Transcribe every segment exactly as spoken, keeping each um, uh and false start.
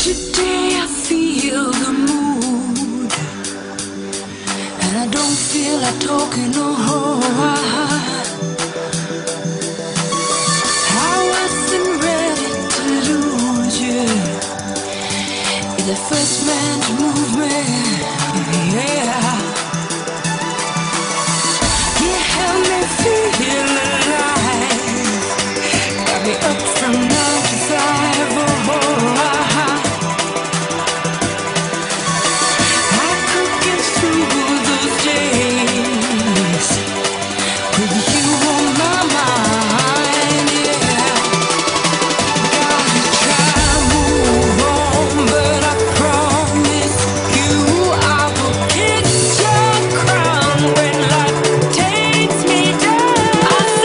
Today I feel the mood, and I don't feel like talking no more. I wasn't ready to lose you. You're the first man to move me, yeah. You help me feel alive, got me up from nine to five. Oh, oh, I, I could get through those days with you on my mind, yeah. Gotta try move on, but I promise you I will kiss your crown when life takes me down. I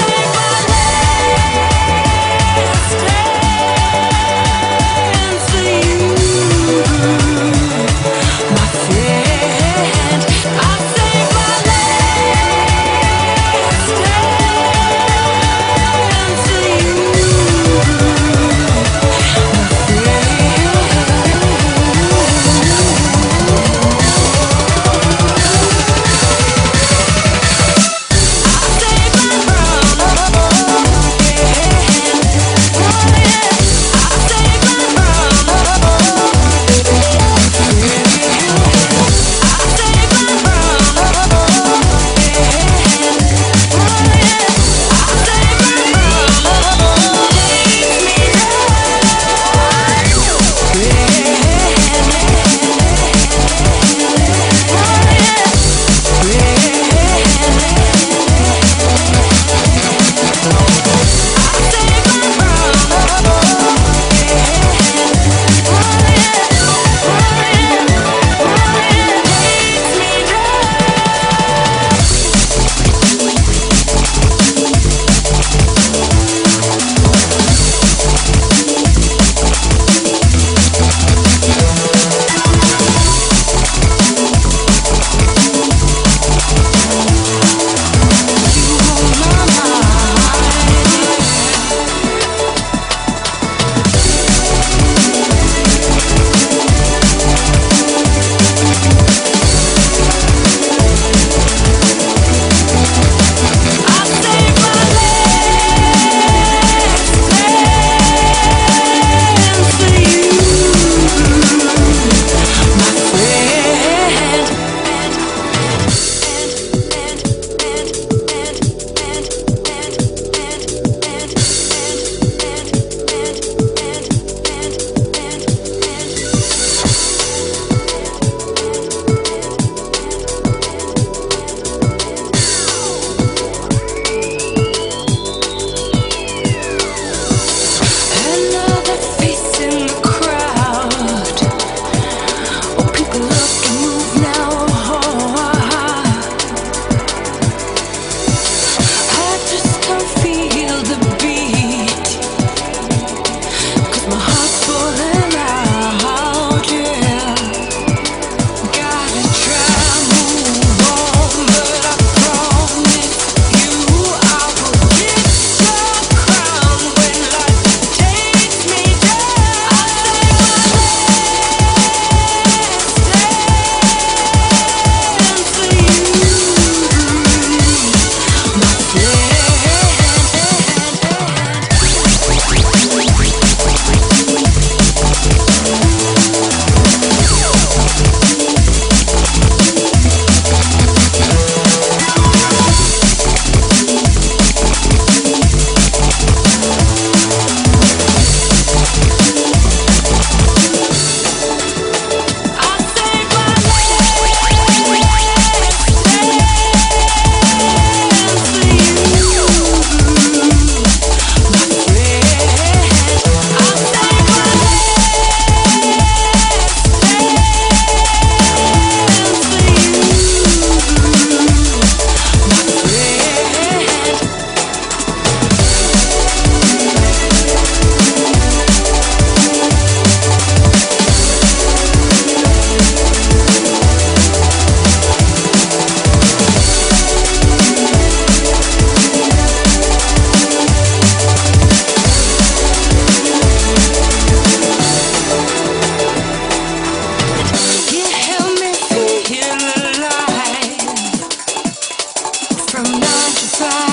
from nine to five.